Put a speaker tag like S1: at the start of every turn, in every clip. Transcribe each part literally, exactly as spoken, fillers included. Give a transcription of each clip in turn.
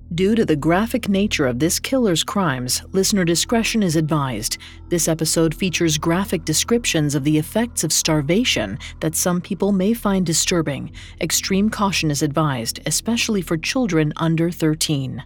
S1: Due to the graphic nature of this killer's crimes, listener discretion is advised. This episode features graphic descriptions of the effects of starvation that some people may find disturbing. Extreme caution is advised, especially for children under thirteen.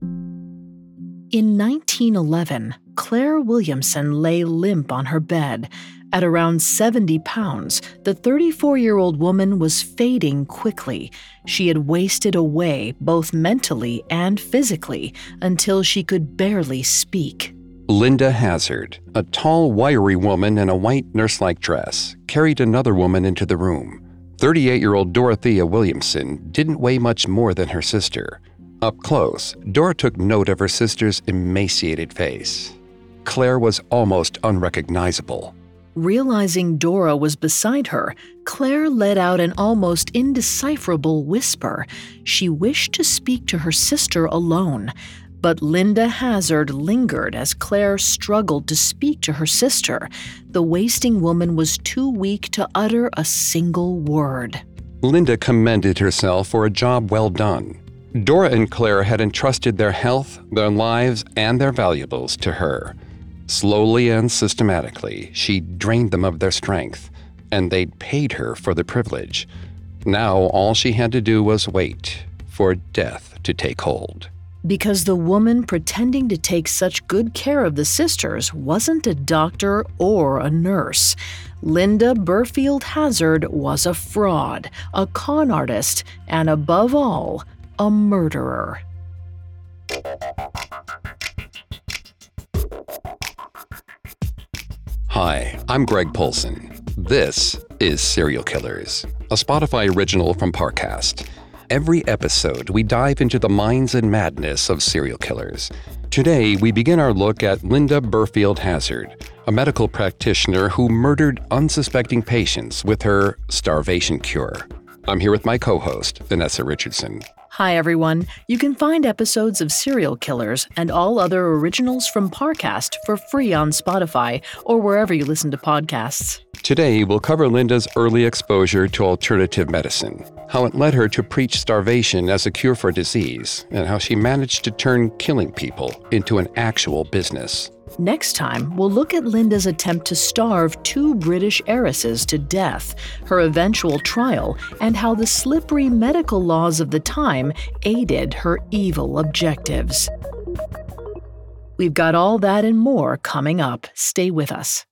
S1: In nineteen eleven, Claire Williamson lay limp on her bed. At around seventy pounds, the thirty-four-year-old woman was fading quickly. She had wasted away both mentally and physically until she could barely speak.
S2: Linda Hazard, a tall, wiry woman in a white nurse-like dress, carried another woman into the room. thirty-eight-year-old Dorothea Williamson didn't weigh much more than her sister. Up close, Dora took note of her sister's emaciated face. Claire was almost unrecognizable.
S1: Realizing Dora was beside her, Claire let out an almost indecipherable whisper. She wished to speak to her sister alone, but Linda Hazard lingered as Claire struggled to speak to her sister. The wasting woman was too weak to utter a single word.
S2: Linda commended herself for a job well done. Dora and Claire had entrusted their health, their lives, and their valuables to her. Slowly and systematically, she drained them of their strength, and they'd paid her for the privilege. Now all she had to do was wait for death to take hold.
S1: Because the woman pretending to take such good care of the sisters wasn't a doctor or a nurse. Linda Burfield Hazard was a fraud, a con artist, and above all, a murderer.
S2: Hi, I'm Greg Polson. This is Serial Killers, a Spotify original from Parcast. Every episode, we dive into the minds and madness of serial killers. Today, we begin our look at Linda Burfield Hazard, a medical practitioner who murdered unsuspecting patients with her starvation cure. I'm here with my co-host, Vanessa Richardson.
S1: Hi, everyone. You can find episodes of Serial Killers and all other originals from Parcast for free on Spotify or wherever you listen to podcasts.
S2: Today, we'll cover Linda's early exposure to alternative medicine, how it led her to preach starvation as a cure for disease, and how she managed to turn killing people into an actual business.
S1: Next time, we'll look at Linda's attempt to starve two British heiresses to death, her eventual trial, and how the slippery medical laws of the time aided her evil objectives. We've got all that and more coming up. Stay with us.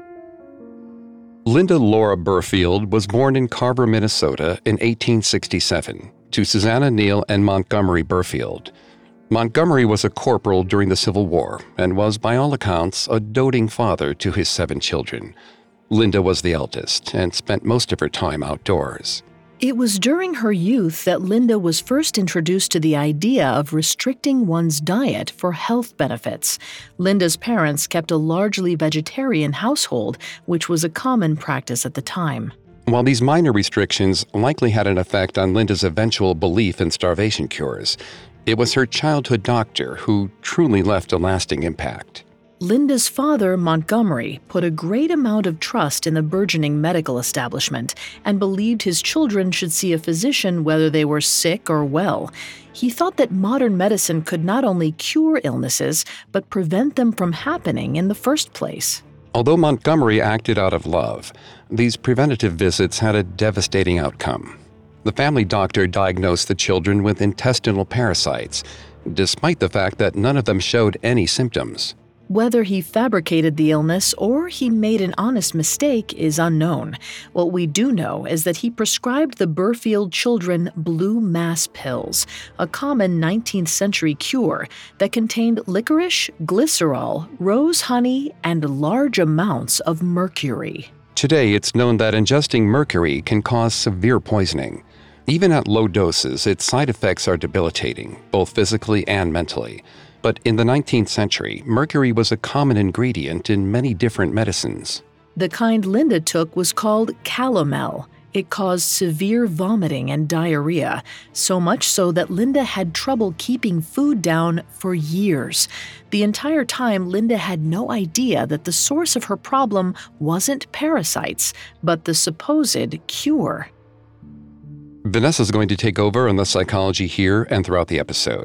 S2: Linda Laura Burfield was born in Carver, Minnesota in eighteen sixty-seven to Susanna Neal and Montgomery Burfield. Montgomery was a corporal during the Civil War and was, by all accounts, a doting father to his seven children. Linda was the eldest and spent most of her time outdoors.
S1: It was during her youth that Linda was first introduced to the idea of restricting one's diet for health benefits. Linda's parents kept a largely vegetarian household, which was a common practice at the time.
S2: While these minor restrictions likely had an effect on Linda's eventual belief in starvation cures, it was her childhood doctor who truly left a lasting impact.
S1: Linda's father, Montgomery, put a great amount of trust in the burgeoning medical establishment and believed his children should see a physician whether they were sick or well. He thought that modern medicine could not only cure illnesses, but prevent them from happening in the first place.
S2: Although Montgomery acted out of love, these preventative visits had a devastating outcome. The family doctor diagnosed the children with intestinal parasites, despite the fact that none of them showed any symptoms.
S1: Whether he fabricated the illness or he made an honest mistake is unknown. What we do know is that he prescribed the Burfield children blue mass pills, a common nineteenth century cure that contained licorice, glycerol, rose honey, and large amounts of mercury.
S2: Today, it's known that ingesting mercury can cause severe poisoning. Even at low doses, its side effects are debilitating, both physically and mentally. But in the nineteenth century, mercury was a common ingredient in many different medicines.
S1: The kind Linda took was called calomel. It caused severe vomiting and diarrhea, so much so that Linda had trouble keeping food down for years. The entire time, Linda had no idea that the source of her problem wasn't parasites, but the supposed cure.
S2: Vanessa's going to take over on the psychology here and throughout the episode.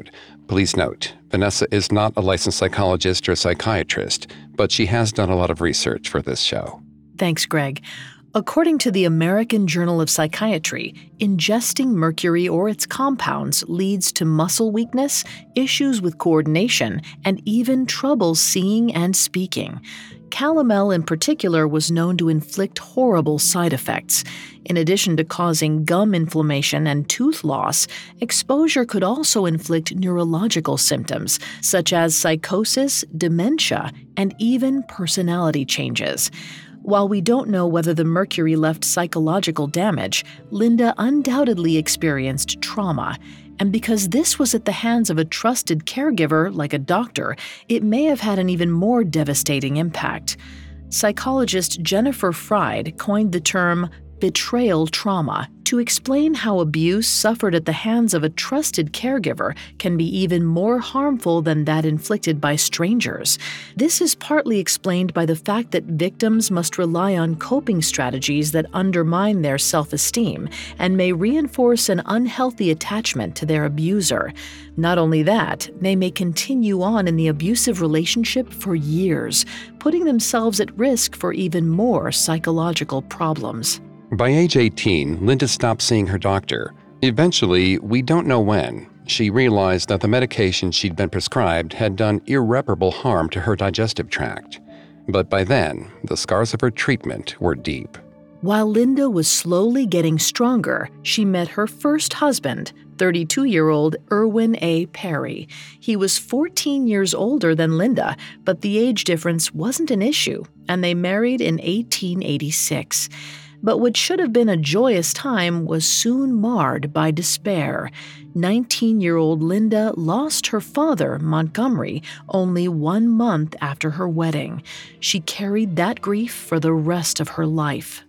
S2: Please note, Vanessa is not a licensed psychologist or psychiatrist, but she has done a lot of research for this show.
S1: Thanks, Greg. According to the American Journal of Psychiatry, ingesting mercury or its compounds leads to muscle weakness, issues with coordination, and even trouble seeing and speaking. Calomel in particular was known to inflict horrible side effects. In addition to causing gum inflammation and tooth loss, exposure could also inflict neurological symptoms such as psychosis, dementia, and even personality changes. While we don't know whether the mercury left psychological damage, Linda undoubtedly experienced trauma. And because this was at the hands of a trusted caregiver like a doctor, it may have had an even more devastating impact. Psychologist Jennifer Fried coined the term betrayal trauma to explain how abuse suffered at the hands of a trusted caregiver can be even more harmful than that inflicted by strangers. This is partly explained by the fact that victims must rely on coping strategies that undermine their self-esteem and may reinforce an unhealthy attachment to their abuser. Not only that, they may continue on in the abusive relationship for years, putting themselves at risk for even more psychological problems.
S2: By age eighteen, Linda stopped seeing her doctor. Eventually, we don't know when, she realized that the medication she'd been prescribed had done irreparable harm to her digestive tract. But by then, the scars of her treatment were deep.
S1: While Linda was slowly getting stronger, she met her first husband, thirty-two-year-old Irwin A. Perry. He was fourteen years older than Linda, but the age difference wasn't an issue, and they married in eighteen eighty-six. But what should have been a joyous time was soon marred by despair. nineteen-year-old Linda lost her father, Montgomery, only one month after her wedding. She carried that grief for the rest of her life.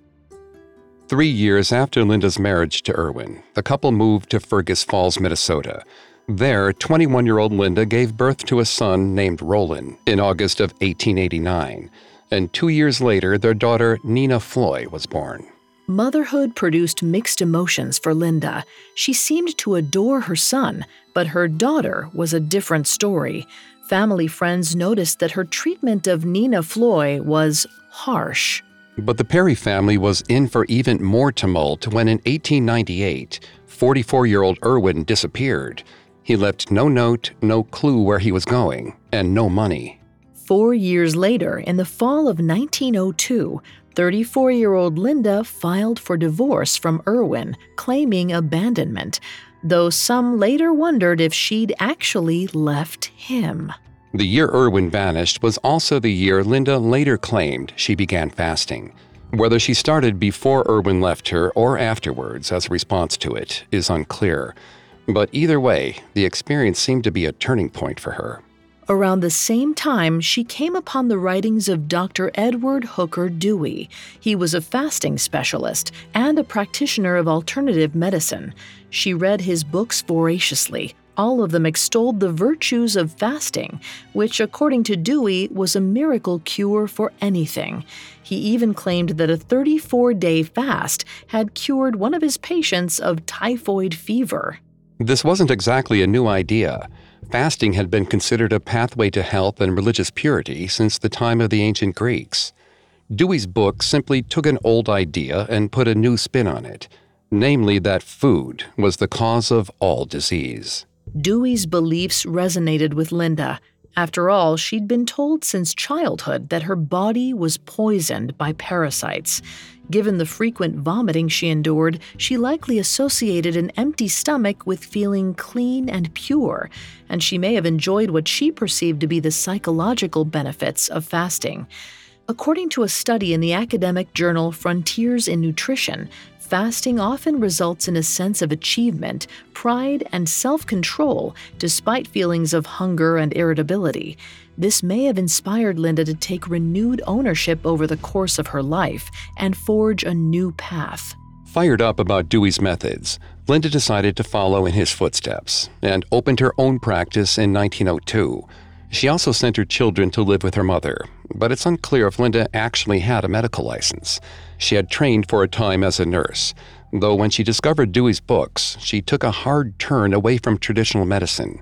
S2: Three years after Linda's marriage to Irwin, the couple moved to Fergus Falls, Minnesota. There, twenty-one-year-old Linda gave birth to a son named Roland in August of eighteen eighty-nine. And two years later, their daughter, Nina Floy, was born.
S1: Motherhood produced mixed emotions for Linda. She seemed to adore her son, but her daughter was a different story. Family friends noticed that her treatment of Nina Floy was harsh.
S2: But the Perry family was in for even more tumult when in eighteen ninety-eight, forty-four-year-old Irwin disappeared. He left no note, no clue where he was going, and no money.
S1: Four years later, in the fall of nineteen oh two, thirty-four-year-old Linda filed for divorce from Irwin, claiming abandonment, though some later wondered if she'd actually left him.
S2: The year Irwin vanished was also the year Linda later claimed she began fasting. Whether she started before Irwin left her or afterwards as a response to it is unclear. But either way, the experience seemed to be a turning point for her.
S1: Around the same time, she came upon the writings of Doctor Edward Hooker Dewey. He was a fasting specialist and a practitioner of alternative medicine. She read his books voraciously. All of them extolled the virtues of fasting, which, according to Dewey, was a miracle cure for anything. He even claimed that a thirty-four-day fast had cured one of his patients of typhoid fever.
S2: This wasn't exactly a new idea. Fasting had been considered a pathway to health and religious purity since the time of the ancient Greeks. Dewey's book simply took an old idea and put a new spin on it, namely that food was the cause of all disease.
S1: Dewey's beliefs resonated with Linda. After all, she'd been told since childhood that her body was poisoned by parasites. Given the frequent vomiting she endured, she likely associated an empty stomach with feeling clean and pure, and she may have enjoyed what she perceived to be the psychological benefits of fasting. According to a study in the academic journal Frontiers in Nutrition, fasting often results in a sense of achievement, pride, and self-control despite feelings of hunger and irritability. This may have inspired Linda to take renewed ownership over the course of her life and forge a new path.
S2: Fired up about Dewey's methods, Linda decided to follow in his footsteps and opened her own practice in nineteen oh two. She also sent her children to live with her mother, but it's unclear if Linda actually had a medical license. She had trained for a time as a nurse, though when she discovered Dewey's books, she took a hard turn away from traditional medicine.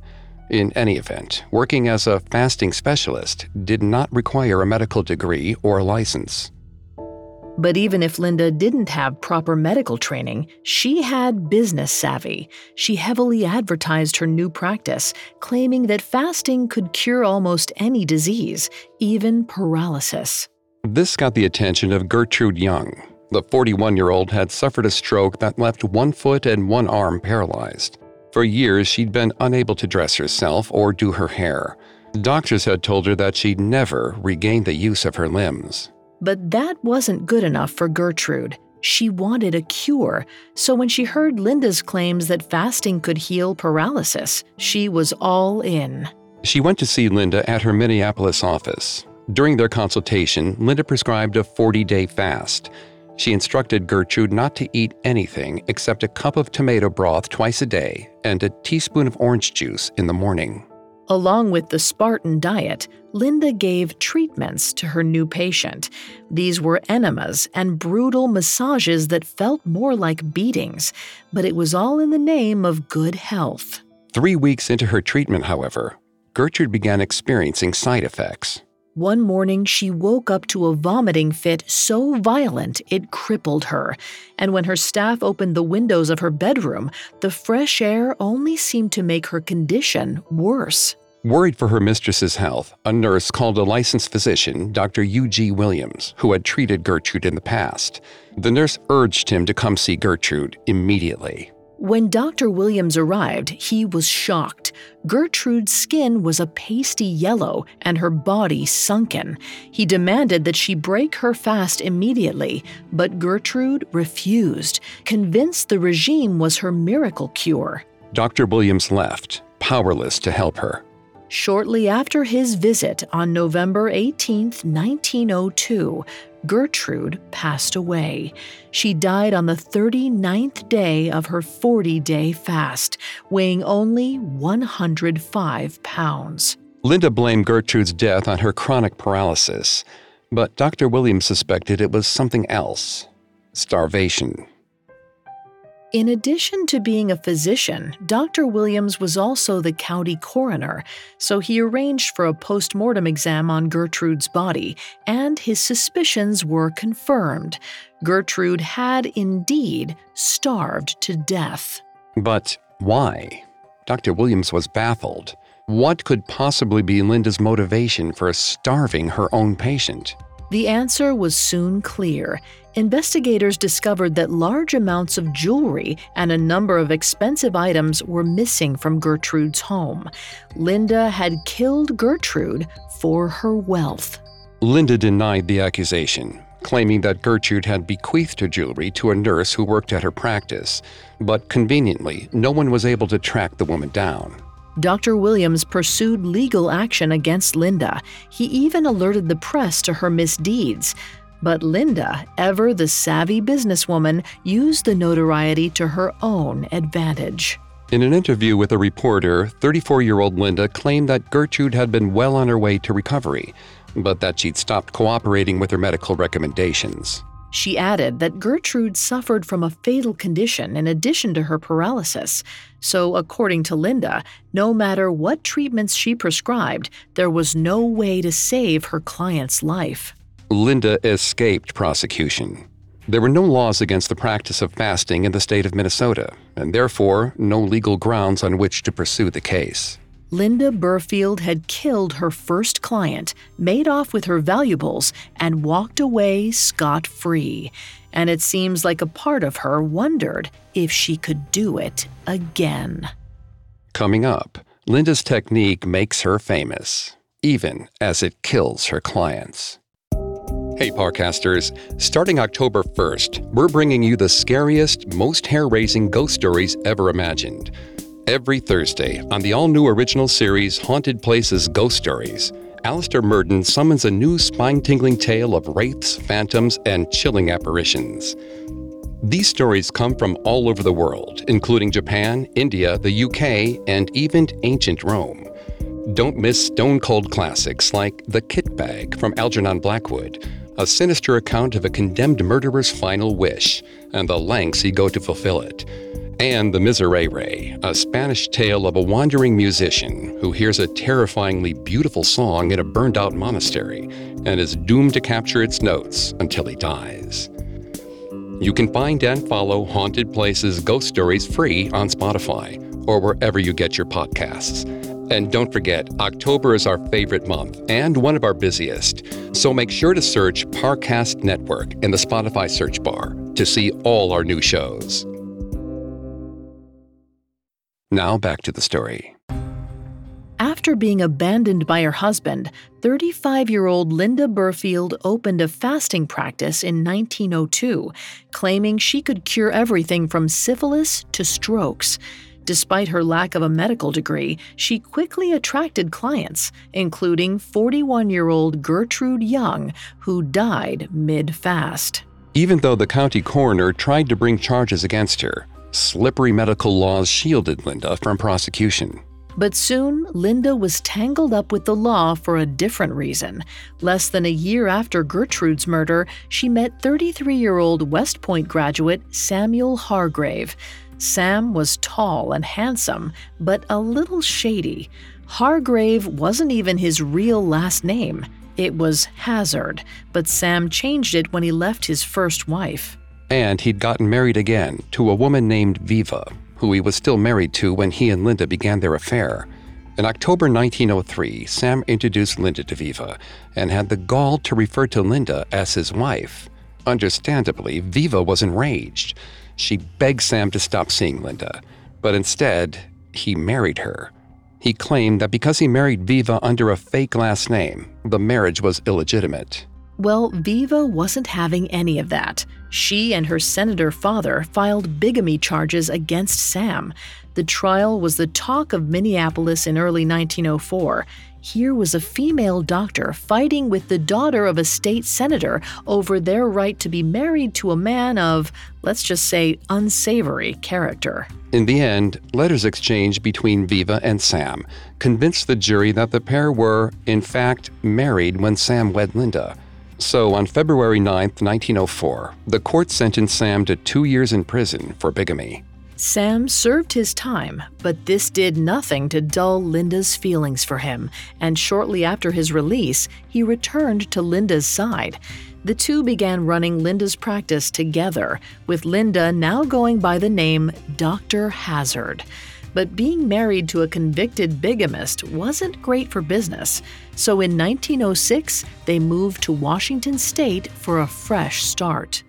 S2: In any event, working as a fasting specialist did not require a medical degree or a license.
S1: But even if Linda didn't have proper medical training, she had business savvy. She heavily advertised her new practice, claiming that fasting could cure almost any disease, even paralysis.
S2: This got the attention of Gertrude Young. The forty-one-year-old had suffered a stroke that left one foot and one arm paralyzed. For years, she'd been unable to dress herself or do her hair. Doctors had told her that she'd never regain the use of her limbs.
S1: But that wasn't good enough for Gertrude. She wanted a cure, so when she heard Linda's claims that fasting could heal paralysis, she was all in.
S2: She went to see Linda at her Minneapolis office. During their consultation, Linda prescribed a forty-day fast. She instructed Gertrude not to eat anything except a cup of tomato broth twice a day and a teaspoon of orange juice in the morning.
S1: Along with the Spartan diet, Linda gave treatments to her new patient. These were enemas and brutal massages that felt more like beatings, but it was all in the name of good health.
S2: Three weeks into her treatment, however, Gertrude began experiencing side effects.
S1: One morning, she woke up to a vomiting fit so violent it crippled her, and when her staff opened the windows of her bedroom, the fresh air only seemed to make her condition worse.
S2: Worried for her mistress's health, a nurse called a licensed physician, Doctor U G Williams, who had treated Gertrude in the past. The nurse urged him to come see Gertrude immediately.
S1: When Doctor Williams arrived, he was shocked. Gertrude's skin was a pasty yellow and her body sunken. He demanded that she break her fast immediately, but Gertrude refused, convinced the regime was her miracle cure.
S2: Doctor Williams left, powerless to help her.
S1: Shortly after his visit on November eighteenth, nineteen oh two, Gertrude passed away. She died on the thirty-ninth day of her forty-day fast, weighing only one hundred five pounds.
S2: Linda blamed Gertrude's death on her chronic paralysis, but Doctor Williams suspected it was something else: starvation.
S1: In addition to being a physician, Doctor Williams was also the county coroner, so he arranged for a post-mortem exam on Gertrude's body, and his suspicions were confirmed. Gertrude had indeed starved to death.
S2: But why? Doctor Williams was baffled. What could possibly be Linda's motivation for starving her own patient?
S1: The answer was soon clear. Investigators discovered that large amounts of jewelry and a number of expensive items were missing from Gertrude's home. Linda had killed Gertrude for her wealth.
S2: Linda denied the accusation, claiming that Gertrude had bequeathed her jewelry to a nurse who worked at her practice, but conveniently, no one was able to track the woman down.
S1: Doctor Williams pursued legal action against Linda. He even alerted the press to her misdeeds. But Linda, ever the savvy businesswoman, used the notoriety to her own advantage.
S2: In an interview with a reporter, thirty-four-year-old Linda claimed that Gertrude had been well on her way to recovery, but that she'd stopped cooperating with her medical recommendations.
S1: She added that Gertrude suffered from a fatal condition in addition to her paralysis. So, according to Linda, no matter what treatments she prescribed, there was no way to save her client's life.
S2: Linda escaped prosecution. There were no laws against the practice of fasting in the state of Minnesota, and therefore no legal grounds on which to pursue the case.
S1: Linda Burfield had killed her first client, made off with her valuables, and walked away scot-free. And it seems like a part of her wondered if she could do it again.
S2: Coming up, Linda's technique makes her famous, even as it kills her clients. Hey Parcasters, starting October first, we're bringing you the scariest, most hair-raising ghost stories ever imagined. Every Thursday on the all-new original series Haunted Places Ghost Stories, Alistair Murden summons a new spine-tingling tale of wraiths, phantoms, and chilling apparitions. These stories come from all over the world, including Japan, India, the U K, and even ancient Rome. Don't miss stone-cold classics like The Kit Bag from Algernon Blackwood, a sinister account of a condemned murderer's final wish, and the lengths he go to fulfill it. And The Miserere, a Spanish tale of a wandering musician who hears a terrifyingly beautiful song in a burned-out monastery and is doomed to capture its notes until he dies. You can find and follow Haunted Places Ghost Stories free on Spotify or wherever you get your podcasts. And don't forget, October is our favorite month and one of our busiest, so make sure to search Parcast Network in the Spotify search bar to see all our new shows. Now back to the story.
S1: After being abandoned by her husband, thirty-five-year-old Linda Burfield opened a fasting practice in nineteen oh two, claiming she could cure everything from syphilis to strokes. Despite her lack of a medical degree, she quickly attracted clients, including forty-one-year-old Gertrude Young, who died mid-fast.
S2: Even though the county coroner tried to bring charges against her, slippery medical laws shielded Linda from prosecution.
S1: But soon, Linda was tangled up with the law for a different reason. Less than a year after Gertrude's murder, she met thirty-three-year-old West Point graduate Samuel Hargrave. Sam was tall and handsome, but a little shady. Hargrave wasn't even his real last name. It was Hazard, but Sam changed it when he left his first wife.
S2: And he'd gotten married again to a woman named Viva, who he was still married to when he and Linda began their affair. In October nineteen oh three, Sam introduced Linda to Viva and had the gall to refer to Linda as his wife. Understandably, Viva was enraged. She begged Sam to stop seeing Linda, but instead, he married her. He claimed that because he married Viva under a fake last name, the marriage was illegitimate.
S1: Well, Viva wasn't having any of that. She and her senator father filed bigamy charges against Sam. The trial was the talk of Minneapolis in early nineteen oh four. Here was a female doctor fighting with the daughter of a state senator over their right to be married to a man of, let's just say, unsavory character.
S2: In the end, letters exchanged between Viva and Sam convinced the jury that the pair were, in fact, married when Sam wed Linda. So on February ninth, nineteen oh four, the court sentenced Sam to two years in prison for bigamy.
S1: Sam served his time, but this did nothing to dull Linda's feelings for him, and shortly after his release, he returned to Linda's side. The two began running Linda's practice together, with Linda now going by the name Doctor Hazard. But being married to a convicted bigamist wasn't great for business, so in nineteen oh six, they moved to Washington State for a fresh start.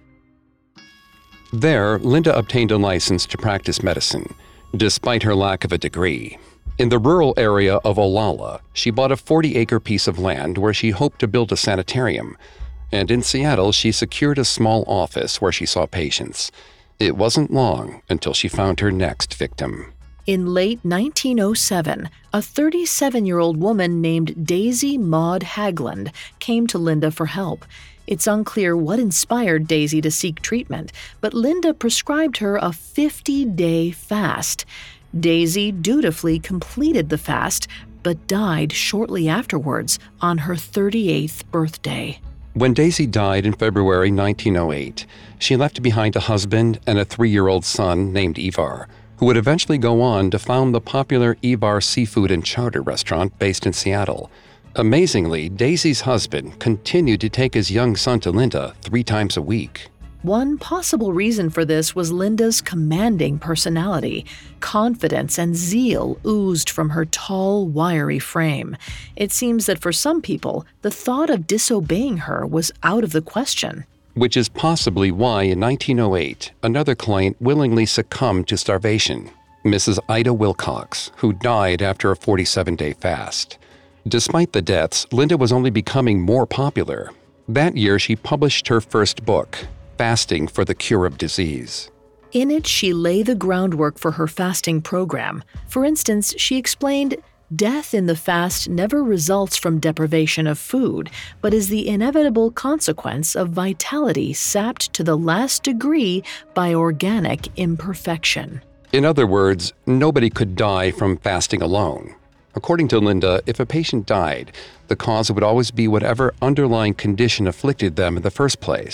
S2: There, Linda obtained a license to practice medicine, despite her lack of a degree. In the rural area of Olalla, she bought a forty-acre piece of land where she hoped to build a sanitarium. And in Seattle, she secured a small office where she saw patients. It wasn't long until she found her next victim.
S1: In late nineteen oh seven, a thirty-seven-year-old woman named Daisy Maud Hagland came to Linda for help. It's unclear what inspired Daisy to seek treatment, but Linda prescribed her a fifty-day fast. Daisy dutifully completed the fast, but died shortly afterwards on her thirty-eighth birthday.
S2: When Daisy died in February nineteen oh eight, she left behind a husband and a three-year-old son named Ivar, who would eventually go on to found the popular Ivar Seafood and Charter restaurant based in Seattle. Amazingly, Daisy's husband continued to take his young son to Linda three times a week.
S1: One possible reason for this was Linda's commanding personality. Confidence and zeal oozed from her tall, wiry frame. It seems that for some people, the thought of disobeying her was out of the question.
S2: Which is possibly why in nineteen oh eight, another client willingly succumbed to starvation, Missus Ida Wilcox, who died after a forty-seven-day fast. Despite the deaths, Linda was only becoming more popular. That year, she published her first book, Fasting for the Cure of Disease.
S1: In it, she laid the groundwork for her fasting program. For instance, she explained, death in the fast never results from deprivation of food, but is the inevitable consequence of vitality sapped to the last degree by organic imperfection.
S2: In other words, nobody could die from fasting alone. According to Linda, if a patient died, the cause would always be whatever underlying condition afflicted them in the first place.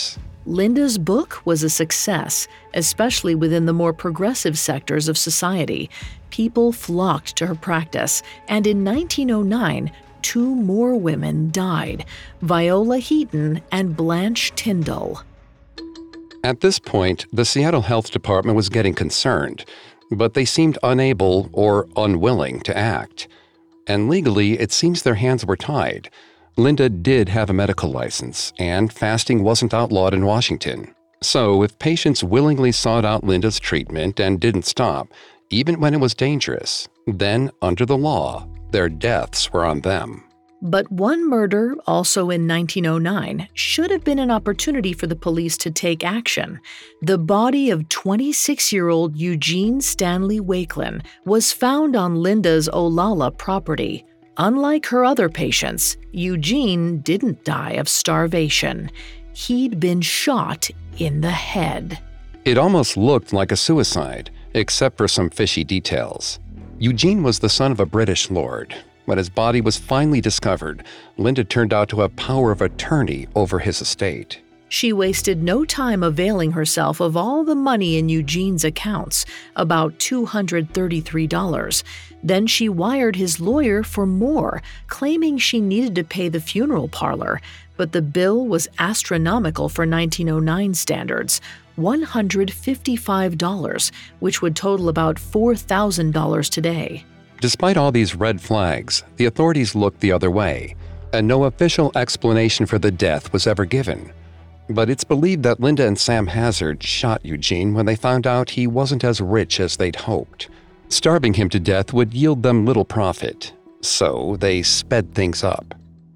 S1: Linda's book was a success, especially within the more progressive sectors of society. People flocked to her practice, and in nineteen oh nine, two more women died, Viola Heaton and Blanche Tyndall.
S2: At this point, the Seattle Health Department was getting concerned, but they seemed unable or unwilling to act. And legally, it seems their hands were tied. Linda did have a medical license, and fasting wasn't outlawed in Washington. So if patients willingly sought out Linda's treatment and didn't stop, even when it was dangerous, then, under the law, their deaths were on them.
S1: But one murder, also in nineteen oh nine, should have been an opportunity for the police to take action. The body of twenty-six-year-old Eugene Stanley Wakelin was found on Linda's Olalla property. Unlike her other patients, Eugene didn't die of starvation. He'd been shot in the head.
S2: It almost looked like a suicide, except for some fishy details. Eugene was the son of a British lord. When his body was finally discovered, Linda turned out to have power of attorney over his estate.
S1: She wasted no time availing herself of all the money in Eugene's accounts, about two hundred thirty-three dollars. Then she wired his lawyer for more, claiming she needed to pay the funeral parlor, but the bill was astronomical for nineteen oh nine standards, one hundred fifty-five dollars, which would total about four thousand dollars today.
S2: Despite all these red flags, the authorities looked the other way, and no official explanation for the death was ever given. But it's believed that Linda and Sam Hazard shot Eugene when they found out he wasn't as rich as they'd hoped. Starving him to death would yield them little profit, so they sped things up.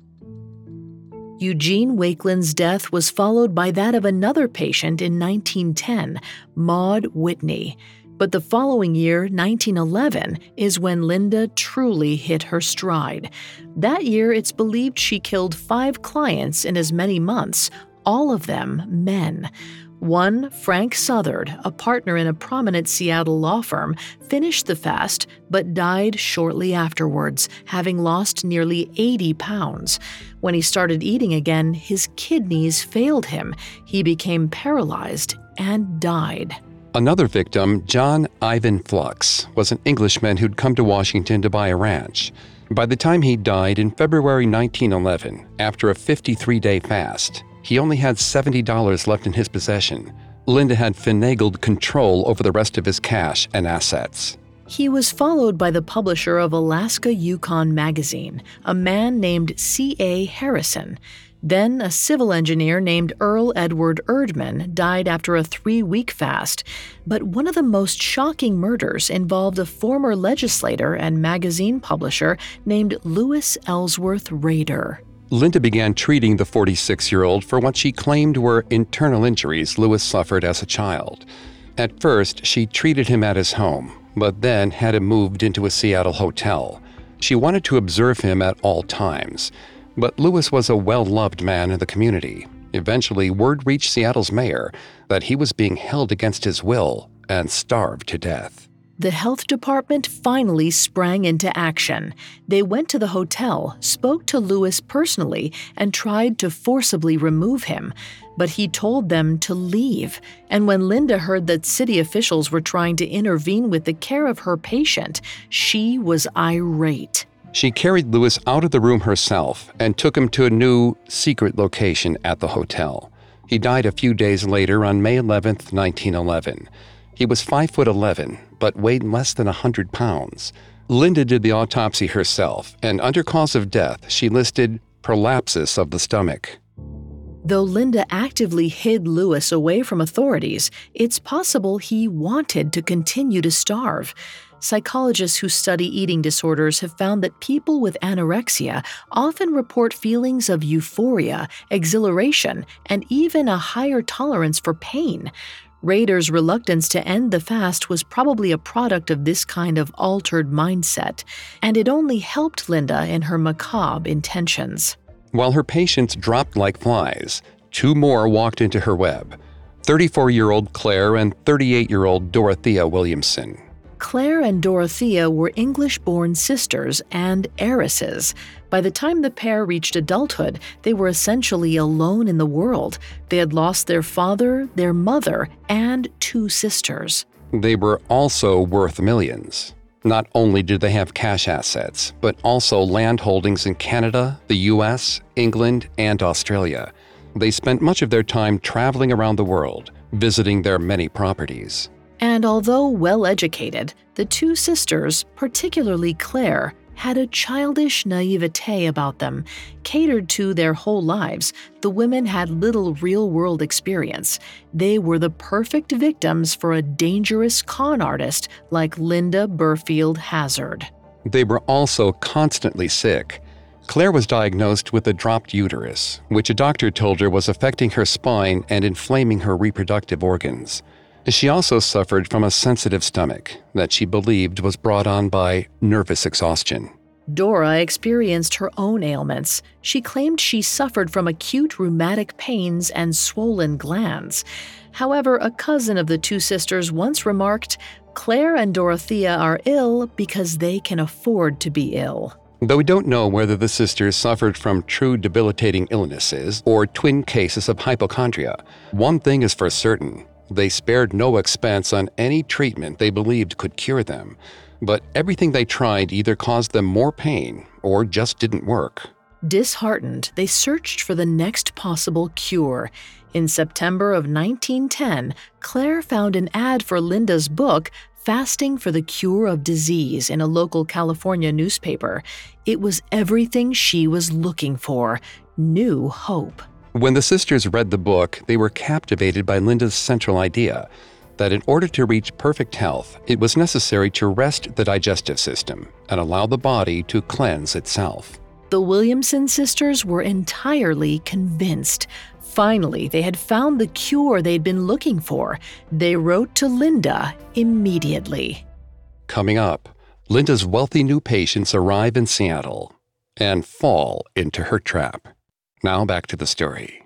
S1: Eugene Wakelin's death was followed by that of another patient in nineteen ten, Maud Whitney. But the following year, nineteen eleven, is when Linda truly hit her stride. That year, it's believed she killed five clients in as many months, all of them men. One, Frank Southard, a partner in a prominent Seattle law firm, finished the fast but died shortly afterwards, having lost nearly eighty pounds. When he started eating again, his kidneys failed him. He became paralyzed and died.
S2: Another victim, John Ivan Flux, was an Englishman who'd come to Washington to buy a ranch. By the time he died in February nineteen eleven, after a fifty-three day fast, he only had seventy dollars left in his possession. Linda had finagled control over the rest of his cash and assets.
S1: He was followed by the publisher of Alaska Yukon magazine, a man named C A Harrison. Then a civil engineer named Earl Edward Erdman died after a three-week fast. But one of the most shocking murders involved a former legislator and magazine publisher named Louis Ellsworth Rader.
S2: Linda began treating the forty-six-year-old for what she claimed were internal injuries Louis suffered as a child. At first, she treated him at his home, but then had him moved into a Seattle hotel. She wanted to observe him at all times. But Louis was a well-loved man in the community. Eventually, word reached Seattle's mayor that he was being held against his will and starved to death.
S1: The health department finally sprang into action. They went to the hotel, spoke to Louis personally, and tried to forcibly remove him. But he told them to leave. And when Linda heard that city officials were trying to intervene with the care of her patient, she was irate.
S2: She carried Louis out of the room herself and took him to a new, secret location at the hotel. He died a few days later on May eleventh, nineteen eleven. He was five foot eleven, but weighed less than one hundred pounds. Linda did the autopsy herself, and under cause of death, she listed prolapsus of the stomach.
S1: Though Linda actively hid Louis away from authorities, it's possible he wanted to continue to starve. Psychologists who study eating disorders have found that people with anorexia often report feelings of euphoria, exhilaration, and even a higher tolerance for pain. Rader's reluctance to end the fast was probably a product of this kind of altered mindset, and it only helped Linda in her macabre intentions.
S2: While her patients dropped like flies, two more walked into her web, thirty-four-year-old Claire and thirty-eight-year-old Dorothea Williamson.
S1: Claire and Dorothea were English-born sisters and heiresses. By the time the pair reached adulthood, they were essentially alone in the world. They had lost their father, their mother, and two sisters.
S2: They were also worth millions. Not only did they have cash assets, but also land holdings in Canada, the U S, England, and Australia. They spent much of their time traveling around the world, visiting their many properties.
S1: And although well-educated, the two sisters, particularly Claire, had a childish naivete about them. Catered to their whole lives, the women had little real-world experience. They were the perfect victims for a dangerous con artist like Linda Burfield Hazard.
S2: They were also constantly sick. Claire was diagnosed with a dropped uterus, which a doctor told her was affecting her spine and inflaming her reproductive organs. She also suffered from a sensitive stomach that she believed was brought on by nervous exhaustion.
S1: Dora experienced her own ailments. She claimed she suffered from acute rheumatic pains and swollen glands. However, a cousin of the two sisters once remarked, "Claire and Dorothea are ill because they can afford to be ill."
S2: Though we don't know whether the sisters suffered from true debilitating illnesses or twin cases of hypochondria, one thing is for certain. They spared no expense on any treatment they believed could cure them, but everything they tried either caused them more pain or just didn't work.
S1: Disheartened, they searched for the next possible cure. In September of nineteen ten, Claire found an ad for Linda's book, Fasting for the Cure of Disease, in a local California newspaper. It was everything she was looking for: new hope.
S2: When the sisters read the book, they were captivated by Linda's central idea that in order to reach perfect health, it was necessary to rest the digestive system and allow the body to cleanse itself.
S1: The Williamson sisters were entirely convinced. Finally, they had found the cure they'd been looking for. They wrote to Linda immediately.
S2: Coming up, Linda's wealthy new patients arrive in Seattle and fall into her trap. Now back to the story.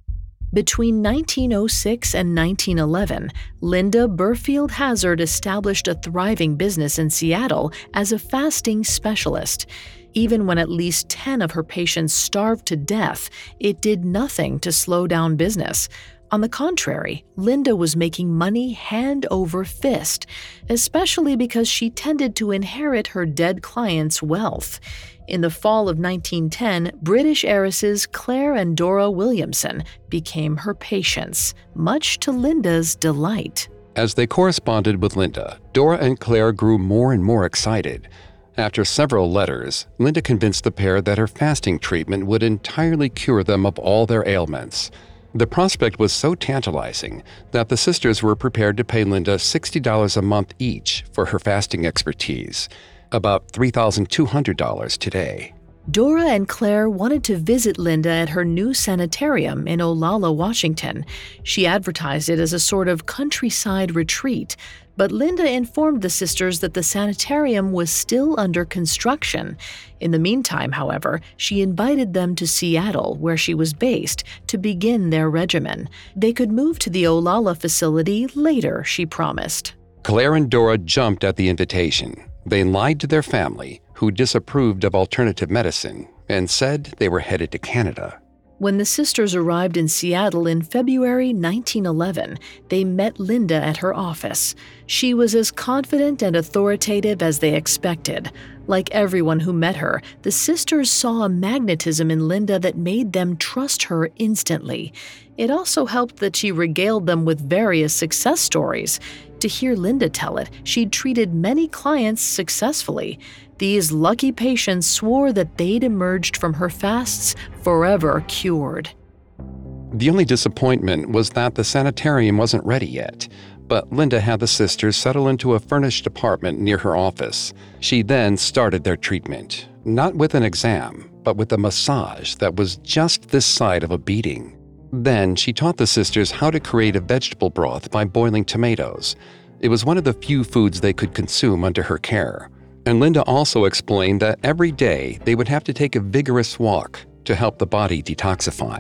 S1: Between nineteen oh six and nineteen eleven, Linda Burfield Hazard established a thriving business in Seattle as a fasting specialist. Even when at least ten of her patients starved to death, it did nothing to slow down business. On the contrary, Linda was making money hand over fist, especially because she tended to inherit her dead clients' wealth. In the fall of nineteen ten, British heiresses Claire and Dora Williamson became her patients, much to Linda's delight.
S2: As they corresponded with Linda, Dora and Claire grew more and more excited. After several letters, Linda convinced the pair that her fasting treatment would entirely cure them of all their ailments. The prospect was so tantalizing that the sisters were prepared to pay Linda sixty dollars a month each for her fasting expertise, about three thousand two hundred dollars today.
S1: Dora and Claire wanted to visit Linda at her new sanitarium in Olalla, Washington. She advertised it as a sort of countryside retreat, but Linda informed the sisters that the sanitarium was still under construction. In the meantime, however, she invited them to Seattle, where she was based, to begin their regimen. They could move to the Olalla facility later, she promised.
S2: Claire and Dora jumped at the invitation. They lied to their family, who disapproved of alternative medicine, and said they were headed to Canada.
S1: When the sisters arrived in Seattle in February nineteen eleven, they met Linda at her office. She was as confident and authoritative as they expected. Like everyone who met her, the sisters saw a magnetism in Linda that made them trust her instantly. It also helped that she regaled them with various success stories. To hear Linda tell it, she'd treated many clients successfully. These lucky patients swore that they'd emerged from her fasts forever cured.
S2: The only disappointment was that the sanitarium wasn't ready yet, but Linda had the sisters settle into a furnished apartment near her office. She then started their treatment, not with an exam, but with a massage that was just this side of a beating. Then she taught the sisters how to create a vegetable broth by boiling tomatoes. It was one of the few foods they could consume under her care. And Linda also explained that every day they would have to take a vigorous walk to help the body detoxify.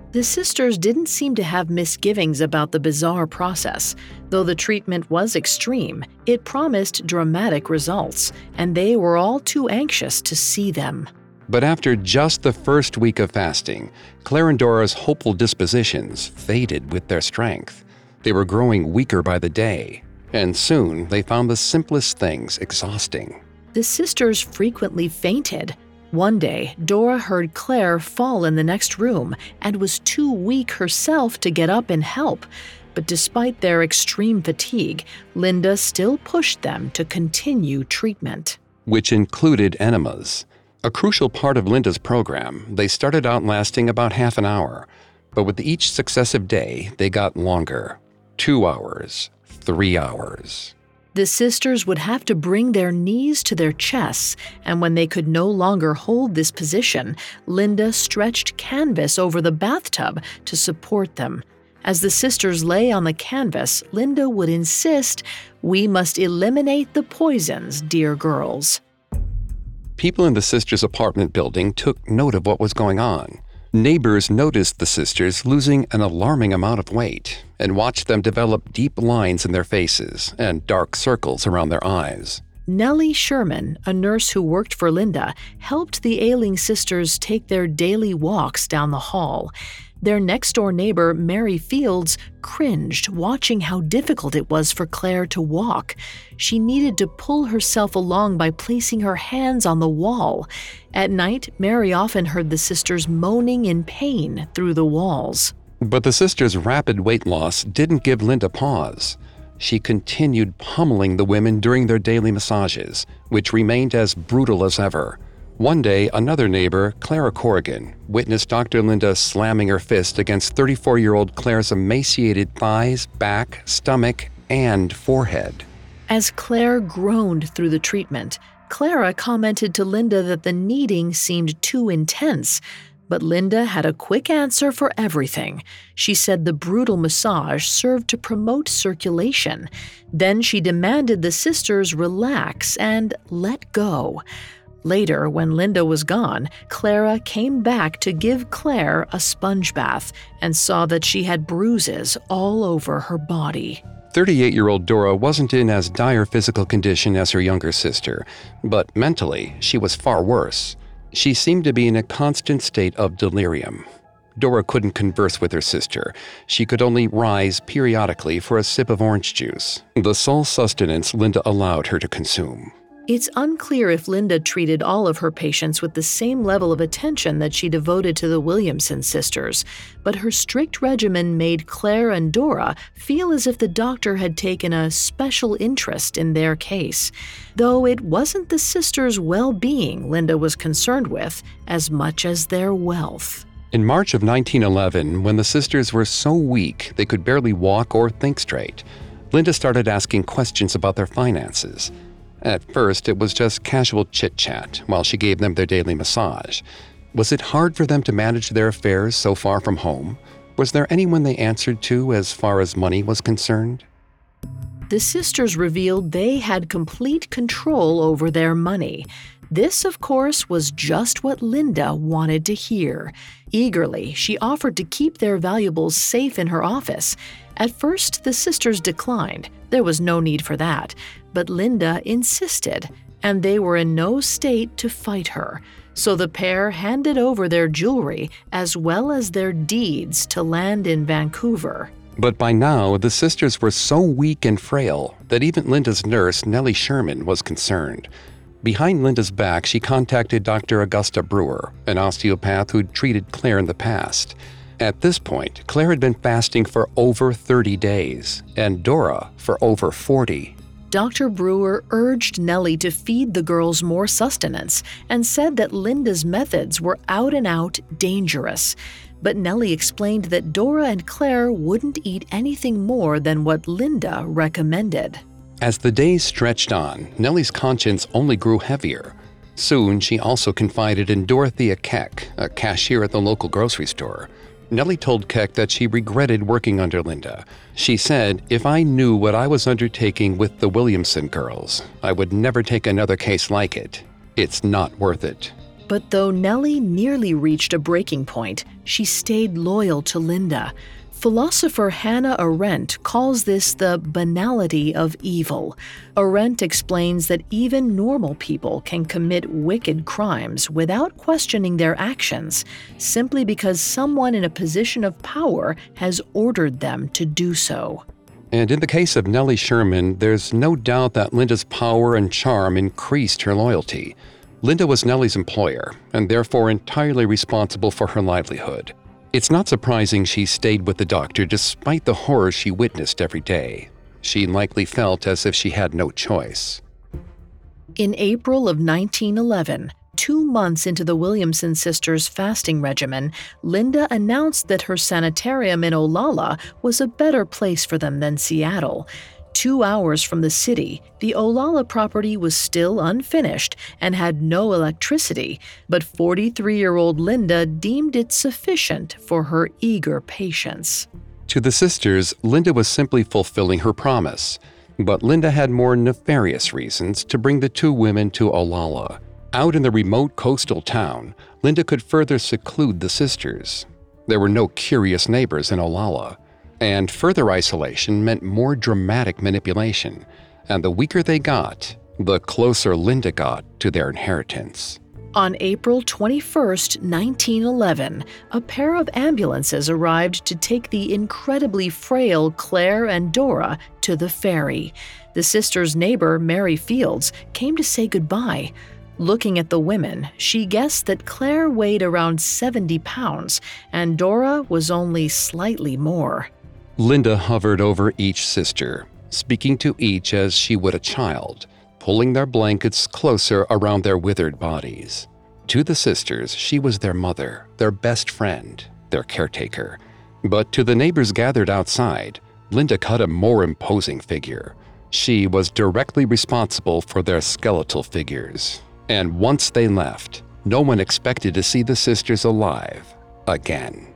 S1: The sisters didn't seem to have misgivings about the bizarre process. Though the treatment was extreme, it promised dramatic results, and they were all too anxious to see them.
S2: But after just the first week of fasting, Claire and Dora's hopeful dispositions faded with their strength. They were growing weaker by the day, and soon they found the simplest things exhausting.
S1: The sisters frequently fainted. One day, Dora heard Claire fall in the next room and was too weak herself to get up and help. But despite their extreme fatigue, Linda still pushed them to continue treatment,
S2: which included enemas. A crucial part of Linda's program, they started out lasting about half an hour, but with each successive day, they got longer. Two hours, three hours.
S1: The sisters would have to bring their knees to their chests, and when they could no longer hold this position, Linda stretched canvas over the bathtub to support them. As the sisters lay on the canvas, Linda would insist, "We must eliminate the poisons, dear girls."
S2: People in the sisters' apartment building took note of what was going on. Neighbors noticed the sisters losing an alarming amount of weight and watched them develop deep lines in their faces and dark circles around their eyes.
S1: Nellie Sherman, a nurse who worked for Linda, helped the ailing sisters take their daily walks down the hall. Their next-door neighbor, Mary Fields, cringed watching how difficult it was for Claire to walk. She needed to pull herself along by placing her hands on the wall. At night, Mary often heard the sisters moaning in pain through the walls.
S2: But the sisters' rapid weight loss didn't give Linda pause. She continued pummeling the women during their daily massages, which remained as brutal as ever. One day, another neighbor, Clara Corrigan, witnessed Doctor Linda slamming her fist against thirty-four-year-old Claire's emaciated thighs, back, stomach, and forehead.
S1: As Claire groaned through the treatment, Clara commented to Linda that the kneading seemed too intense. But Linda had a quick answer for everything. She said the brutal massage served to promote circulation. Then she demanded the sisters relax and let go. Later, when Linda was gone, Clara came back to give Claire a sponge bath and saw that she had bruises all over her body.
S2: thirty-eight-year-old Dora wasn't in as dire physical condition as her younger sister, but mentally, she was far worse. She seemed to be in a constant state of delirium. Dora couldn't converse with her sister. She could only rise periodically for a sip of orange juice, the sole sustenance Linda allowed her to consume.
S1: It's unclear if Linda treated all of her patients with the same level of attention that she devoted to the Williamson sisters, but her strict regimen made Claire and Dora feel as if the doctor had taken a special interest in their case, though it wasn't the sisters' well-being Linda was concerned with as much as their wealth.
S2: In March of nineteen eleven, when the sisters were so weak they could barely walk or think straight, Linda started asking questions about their finances. At first, it was just casual chit-chat while she gave them their daily massage. Was it hard for them to manage their affairs so far from home? Was there anyone they answered to as far as money was concerned?
S1: The sisters revealed they had complete control over their money. This, of course, was just what Linda wanted to hear. Eagerly, she offered to keep their valuables safe in her office. At first, the sisters declined. There was no need for that. But Linda insisted, and they were in no state to fight her. So the pair handed over their jewelry as well as their deeds to land in Vancouver.
S2: But by now, the sisters were so weak and frail that even Linda's nurse, Nellie Sherman, was concerned. Behind Linda's back, she contacted Doctor Augusta Brewer, an osteopath who'd treated Claire in the past. At this point, Claire had been fasting for over thirty days, and Dora for over forty.
S1: Doctor Brewer urged Nellie to feed the girls more sustenance and said that Linda's methods were out and out dangerous. But Nellie explained that Dora and Claire wouldn't eat anything more than what Linda recommended.
S2: As the days stretched on, Nellie's conscience only grew heavier. Soon, she also confided in Dorothea Keck, a cashier at the local grocery store. Nellie told Keck that she regretted working under Linda. She said, "If I knew what I was undertaking with the Williamson girls, I would never take another case like it. It's not worth it."
S1: But though Nellie nearly reached a breaking point, she stayed loyal to Linda. Philosopher Hannah Arendt calls this the banality of evil. Arendt explains that even normal people can commit wicked crimes without questioning their actions, simply because someone in a position of power has ordered them to do so.
S2: And in the case of Nellie Sherman, there's no doubt that Linda's power and charm increased her loyalty. Linda was Nellie's employer, and therefore entirely responsible for her livelihood. It's not surprising she stayed with the doctor despite the horror she witnessed every day. She likely felt as if she had no choice.
S1: In April of nineteen eleven, two months into the Williamson sisters' fasting regimen, Linda announced that her sanitarium in Olalla was a better place for them than Seattle. Two hours from the city, the Olalla property was still unfinished and had no electricity, but forty-three-year-old Linda deemed it sufficient for her eager patients.
S2: To the sisters, Linda was simply fulfilling her promise, but Linda had more nefarious reasons to bring the two women to Olalla. Out in the remote coastal town, Linda could further seclude the sisters. There were no curious neighbors in Olalla. And further isolation meant more dramatic manipulation, and the weaker they got, the closer Linda got to their inheritance.
S1: On April twenty-first, nineteen eleven, a pair of ambulances arrived to take the incredibly frail Claire and Dora to the ferry. The sisters' neighbor, Mary Fields, came to say goodbye. Looking at the women, she guessed that Claire weighed around seventy pounds, and Dora was only slightly more.
S2: Linda hovered over each sister, speaking to each as she would a child, pulling their blankets closer around their withered bodies. To the sisters, she was their mother, their best friend, their caretaker. But to the neighbors gathered outside, Linda cut a more imposing figure. She was directly responsible for their skeletal figures. And once they left, no one expected to see the sisters alive again.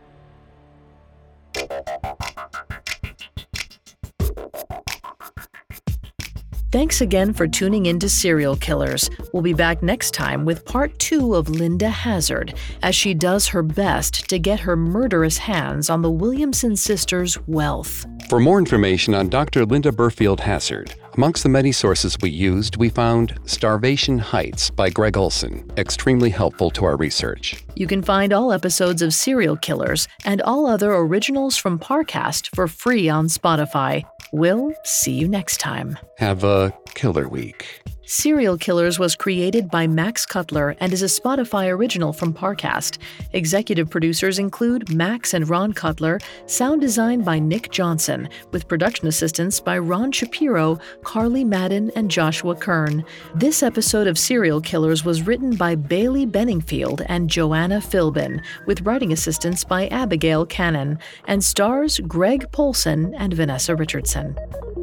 S1: Thanks again for tuning in to Serial Killers. We'll be back next time with part two of Linda Hazzard, as she does her best to get her murderous hands on the Williamson sisters' wealth.
S2: For more information on Doctor Linda Burfield Hazzard, amongst the many sources we used, we found Starvation Heights by Greg Olson, extremely helpful to our research.
S1: You can find all episodes of Serial Killers and all other originals from Parcast for free on Spotify. We'll see you next time.
S2: Have a killer week.
S1: Serial Killers was created by Max Cutler and is a Spotify original from Parcast. Executive producers include Max and Ron Cutler, sound design by Nick Johnson, with production assistance by Ron Shapiro, Carly Madden, and Joshua Kern. This episode of Serial Killers was written by Bailey Benningfield and Joanna Philbin, with writing assistance by Abigail Cannon, and stars Greg Polson and Vanessa Richardson.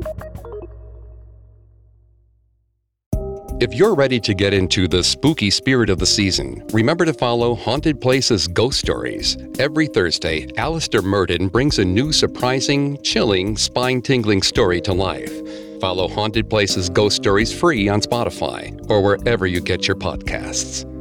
S2: If you're ready to get into the spooky spirit of the season, remember to follow Haunted Places Ghost Stories. Every Thursday, Alistair Murden brings a new, surprising, chilling, spine-tingling story to life. Follow Haunted Places Ghost Stories free on Spotify or wherever you get your podcasts.